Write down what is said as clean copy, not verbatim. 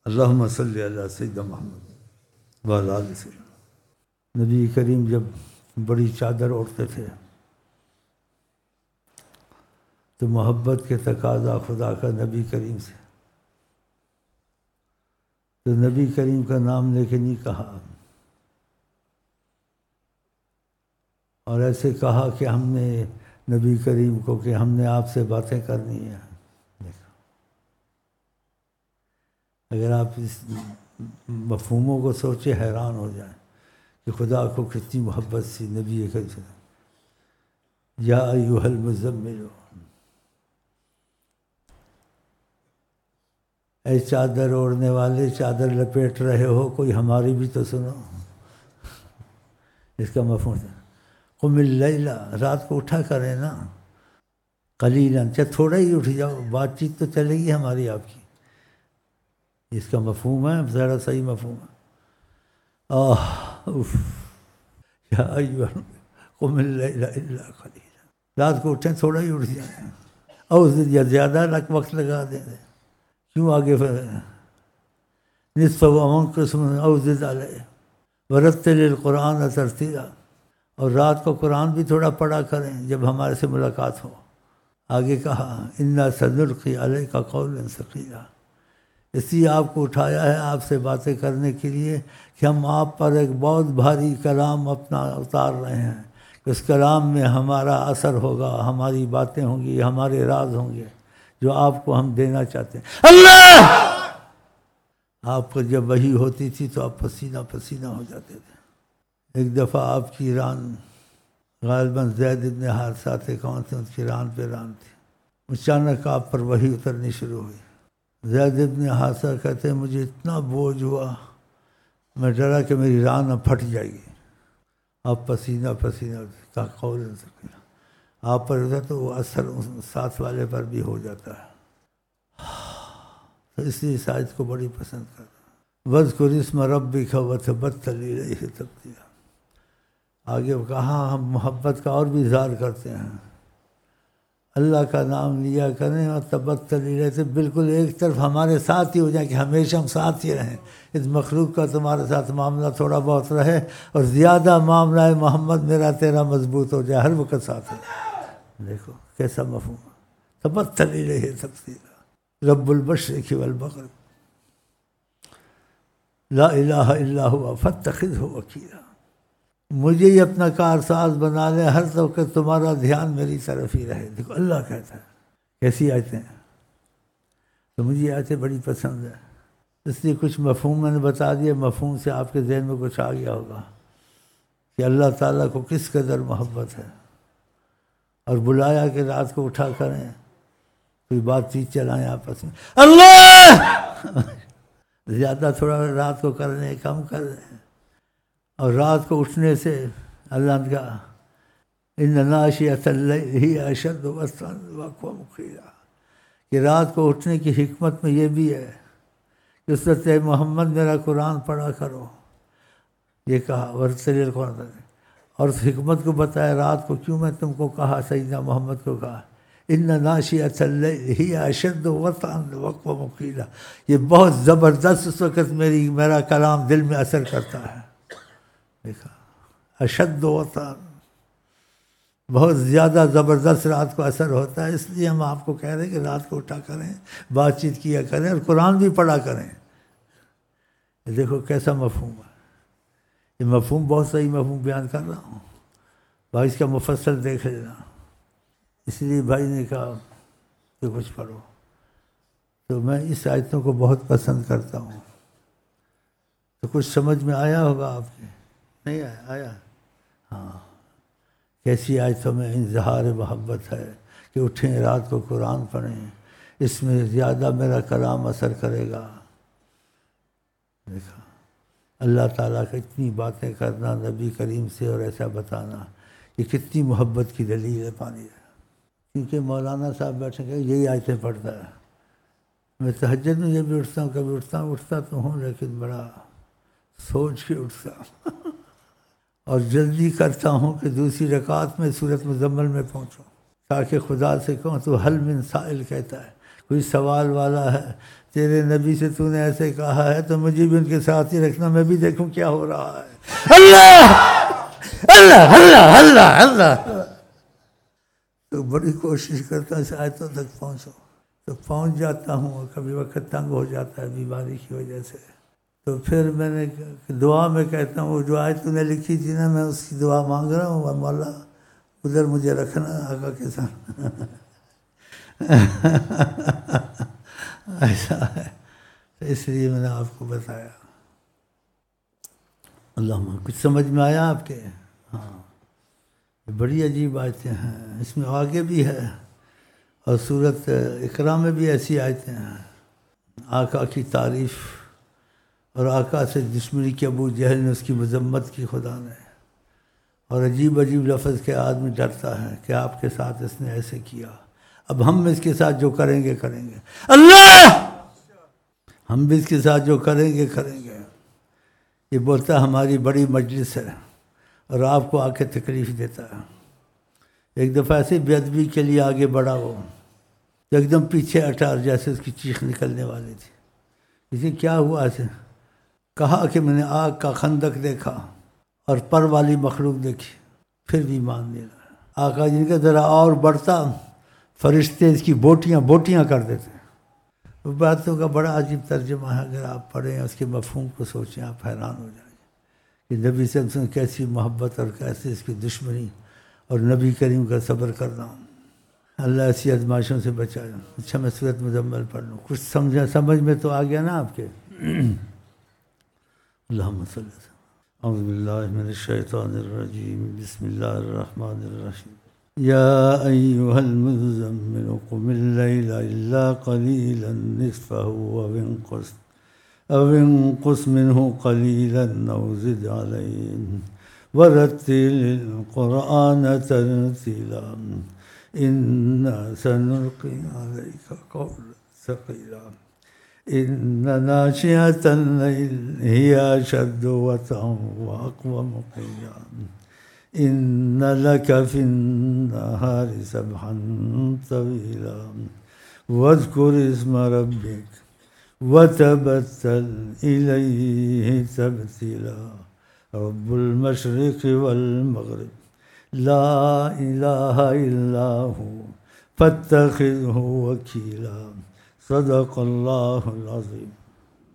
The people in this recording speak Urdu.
اللہم صلی علی سیدنا محمد وعلی آل سیدنا۔ نبی کریم جب بڑی چادر اوڑھتے تھے تو محبت کے تقاضا خدا کا نبی کریم سے، تو نبی کریم کا نام لے کے نہیں کہا، اور ایسے کہا کہ ہم نے نبی کریم کو کہ ہم نے آپ سے باتیں کرنی ہیں۔ اگر آپ اس مفہوموں کو سوچے حیران ہو جائیں کہ خدا کو کتنی محبت سی نبی کریم سے، یا ایھا المزمل، اے چادر اوڑھنے والے، چادر لپیٹ رہے ہو، کوئی ہماری بھی تو سنو۔ اس کا مفہوم ہے قم اللیل، رات کو اٹھا کریں نا، قلیلا، چاہے تھوڑا ہی اٹھ جاؤ، بات چیت تو چلے گی ہماری آپ کی۔ اس کا مفہوم ہے، ذرا صحیح مفہوم ہے۔ یا ایھا قم اللیل الا قلیلا، رات کو اٹھیں تھوڑا ہی اٹھ جائیں، اور یا زیادہ وقت لگا دیں، کیوں آگے نصفہ و انقص منہ او زد علیہ ورتل القرآن ترتیلا، اور رات کو قرآن بھی تھوڑا پڑھا کریں جب ہمارے سے ملاقات ہو۔ آگے کہا انا سنلقی علیک قولا ثقیلا، اس لیے آپ کو اٹھایا ہے آپ سے باتیں کرنے کے لیے کہ ہم آپ پر ایک بہت بھاری کلام اپنا اتار رہے ہیں، اس کلام میں ہمارا اثر ہوگا، ہماری باتیں ہوں گی، ہمارے راز ہوں گے جو آپ کو ہم دینا چاہتے ہیں۔ اللہ، آپ کو جب وحی ہوتی تھی تو آپ پسینہ پسینہ ہو جاتے تھے۔ ایک دفعہ آپ کی ران، غالباً زید بن حارثہ تھے، کون تھے، ان کی ران پہ ران تھی، اچانک آپ پر وحی اترنی شروع ہوئی۔ زید بن حارثہ کہتے ہیں مجھے اتنا بوجھ ہوا، میں ڈرا کہ میری ران اب پھٹ جائے گی۔ آپ پسینہ پسینہ کا قول سکینہ آپ پر ہوتا تو وہ اثر ساتھ والے پر بھی ہو جاتا ہے۔ تو اس لیے اس آیت کو بڑی پسند کرتا ہوں۔ وَاذْكُرِ اسْمَ رَبِّكَ وَتَبَتَّلْ إِلَيْهِ تَبْتِيلًا۔ آگے کہا ہم محبت کا اور بھی اظہار کرتے ہیں، اللہ کا نام لیا کریں اور تبتل الیہ سے بالکل ایک طرف ہمارے ساتھ ہی ہو جائیں کہ ہمیشہ ہم ساتھ ہی رہیں۔ اس مخلوق کا تمہارے ساتھ معاملہ تھوڑا بہت رہے اور زیادہ معاملہ ہے محمد میرا تیرا مضبوط ہو جائے، ہر وقت ساتھ ہو جائے۔ دیکھو کیسا مفہوم ہے، تبتل الیہ تبتیلا، رب المشرق والمغرب لا الہ الا ہوا فاتخذہ وکیلا، مجھے ہی اپنا کارساز بنا لے، ہر وقت تمہارا دھیان میری طرف ہی رہے۔ دیکھو اللہ کہتا ہے، کیسی آیتیں ہیں۔ تو مجھے آیتیں بڑی پسند ہیں، اس لیے کچھ مفہوم میں نے بتا دیا، مفہوم سے آپ کے ذہن میں کچھ آ گیا ہوگا کہ اللہ تعالیٰ کو کس قدر محبت ہے، اور بلایا کہ رات کو اٹھا کریں، کوئی بات چیت چلائیں آپس میں، اللہ زیادہ تھوڑا رات کو کر لیں، کم کر لیں، اور رات کو اٹھنے سے اللہ نے کہا ان ناشئۃ اللیل ہی اشد وطئا واقوم قیلا، کہ رات کو اٹھنے کی حکمت میں یہ بھی ہے کہ اس وقت محمد میرا قرآن پڑھا کرو، یہ کہا ورتل القرآن، اور اس حکمت کو بتایا رات کو کیوں میں تم کو کہا، سیدنا محمد کو کہا ان ناشئۃ اللیل ہی اشد وطئا واقوم قیلا، یہ بہت زبردست اس وقت میرا کلام دل میں اثر کرتا ہے۔ دیکھا اشد وطئا، بہت زیادہ زبردست رات کو اثر ہوتا ہے، اس لیے ہم آپ کو کہہ رہے ہیں کہ رات کو اٹھا کریں، بات چیت کیا کریں اور قرآن بھی پڑھا کریں۔ دیکھو کیسا مفہوم ہے، یہ مفہوم بہت صحیح مفہوم بیان کر رہا ہوں بھائی، اس کا مفصل دیکھ لینا۔ اس لیے بھائی نے کہا کہ کچھ پڑھو، تو میں اس آیتوں کو بہت پسند کرتا ہوں۔ تو کچھ سمجھ میں آیا ہوگا آپ کے، نہیں آیا؟ ہاں، کیسی آیتوں میں اظہار محبت ہے کہ اٹھیں رات کو قرآن پڑھیں، اس میں زیادہ میرا کلام اثر کرے گا۔ دیکھا اللہ تعالیٰ کا اتنی باتیں کرنا نبی کریم سے اور ایسا بتانا، یہ کتنی محبت کی دلیل ہے، پانی ہے۔ کیونکہ مولانا صاحب بیٹھے کہ یہی آیتیں پڑھتا ہے، میں تہجد میں جب بھی اٹھتا ہوں، کبھی اٹھتا تو ہوں لیکن بڑا سوچ کے اٹھتا ہوں اور جلدی کرتا ہوں کہ دوسری رکعت میں سورۃ مزمل میں پہنچوں، تاکہ خدا سے کہوں تو حل من سائل کہتا ہے، کوئی سوال والا ہے تیرے نبی سے تو نے ایسے کہا ہے تو مجھے بھی ان کے ساتھ ہی رکھنا، میں بھی دیکھوں کیا ہو رہا ہے۔ اللہ اللہ اللہ اللہ اللہ، تو بڑی کوشش کرتا ہوں اس آیتوں تک پہنچوں، تو پہنچ جاتا ہوں، اور کبھی وقت تنگ ہو جاتا ہے بیماری کی وجہ سے، تو پھر میں نے دعا میں کہتا ہوں وہ جو آیت تو نے لکھی تھی نا، میں اس کی دعا مانگ رہا ہوں، اور مولا ادھر مجھے رکھنا آقا کے ساتھ۔ ایسا ہے، تو اس لیے میں نے آپ کو بتایا۔ اللہم کچھ سمجھ میں آیا آپ کے؟ ہاں، بڑی عجیب آیتیں ہیں، اس میں آگے بھی ہے، اور سورۃ اقراء میں بھی ایسی آیتیں ہیں، آقا کی تعریف، اور آقا سے دشمنی کے ابو جہل نے اس کی مذمت کی خدا نے، اور عجیب عجیب لفظ کے آدمی ڈرتا ہے کہ آپ کے ساتھ اس نے ایسے کیا، اب ہم اس کے ساتھ جو کریں گے کریں گے، اللہ ہم بھی اس کے ساتھ جو کریں گے کریں گے۔ یہ بولتا ہے ہماری بڑی مجلس ہے، اور آپ کو آ کے تکلیف دیتا ہے۔ ایک دفعہ ایسے بے ادبی کے لیے آگے بڑھا وہ، تو ایک دم پیچھے ہٹا، اور جیسے اس کی چیخ نکلنے والی تھی، اسے کیا ہوا ایسے؟ کہا کہ میں نے آگ کا خندق دیکھا اور پر والی مخلوق دیکھی، پھر بھی مان نہیں رہا۔ آقا جن کا ذرا اور بڑھتا، فرشتے اس کی بوٹیاں بوٹیاں کر دیتے۔ وہ باتوں کا بڑا عجیب ترجمہ ہے، اگر آپ پڑھیں اس کے مفہوم کو سوچیں آپ حیران ہو جائیں گے کہ نبی صلی اللہ علیہ وسلم کیسی محبت اور کیسے اس کی دشمنی، اور نبی کریم کا صبر کرنا۔ اللہ ایسی ازمائشوں سے بچائے۔ اچھا میں سورۃ مزمل پڑھ لوں، کچھ سمجھ میں تو آ گیا نا آپ کے؟ اللہم صلی اللہ علیہ وسلم۔ اعوذ باللہ من الشیطان الرجیم، بسم اللہ الرحمن الرحیم۔ یا ایہا المزمل قم اللیل الا قلیلا نصفہ او انقص منہ قلیلا او زد علیہ ورتل القرآن ترتیلا انا سنلقی علیک قولا ثقیلا ان ناشئة اللیل ہی اشد وطئا واقوم قیلا ان لک فی النہار سبحا طویلا واذکر اسم ربک وتبتل الیہ تبتیلا رب المشرق والمغرب لا الہ الا ہو فاتخذہ وکیلا صدق اللہ العظیم۔